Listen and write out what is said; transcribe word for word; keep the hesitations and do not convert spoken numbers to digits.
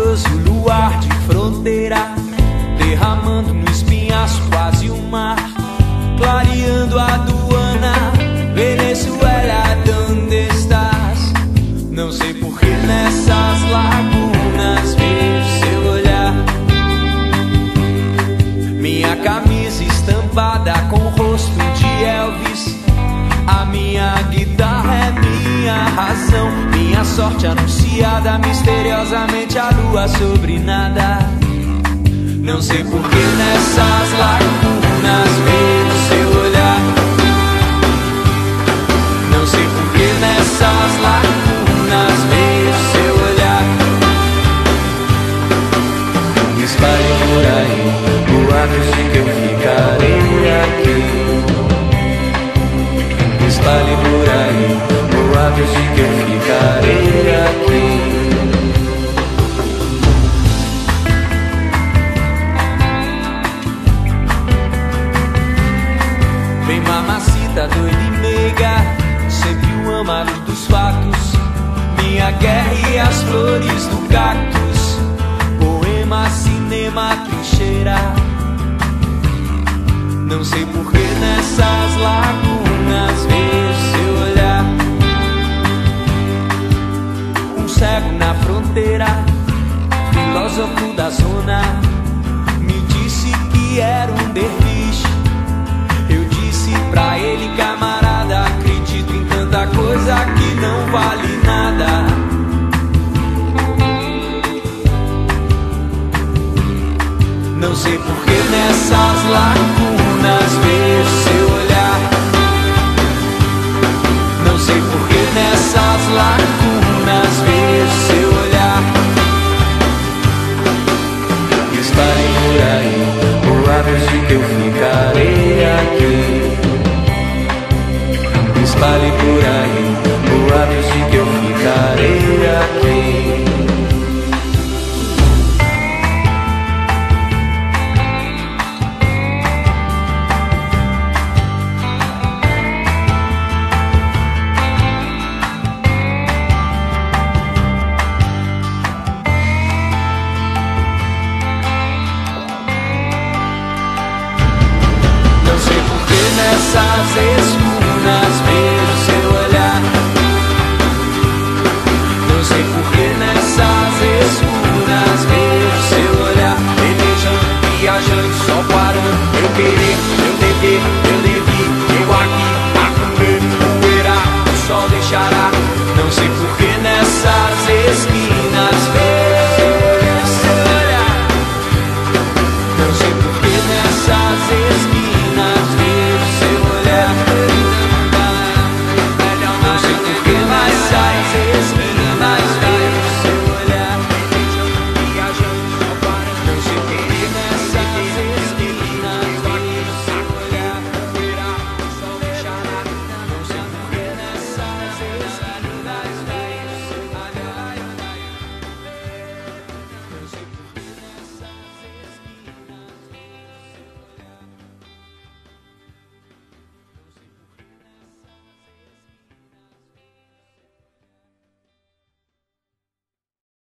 misterioso luar de fronteira, derramando no espinhaço quase um mar, clareando a aduana. Venezuela, ¿dónde estás? Não sei por que nessas lagunas vejo seu olhar. Minha camisa estampada com o rosto de Elvis, a minha guitarra é minha razão, minha sorte anunciada misteriosamente, a lua sobre nada. Não sei por que nessas lagunas vejo seu olhar. Não sei por que nessas lagunas vejo seu olhar. Espalhe por aí boatos de que eu ficarei aqui. Espalhe por aí boatos de que eu ficarei aqui. Vem mamacita doida e meiga, sempre o amado dos fatos, minha guerra e as flores do cactus, poema, cinema, trincheira. Não sei por que nessas lagunas vejo seu olhar. Um cego na fronteira, filósofo da zona, me disse que era um derviche. Eu disse pra ele, camarada, acredito em tanta coisa que não vale nada. Não sei por que nessas lagunas vejo seu olhar. Não sei por que nessas lagunas vejo seu olhar. Espalhe por aí boatos de que eu ficarei aqui. Espalhe por aí boatos de que eu ficarei aqui. Nessas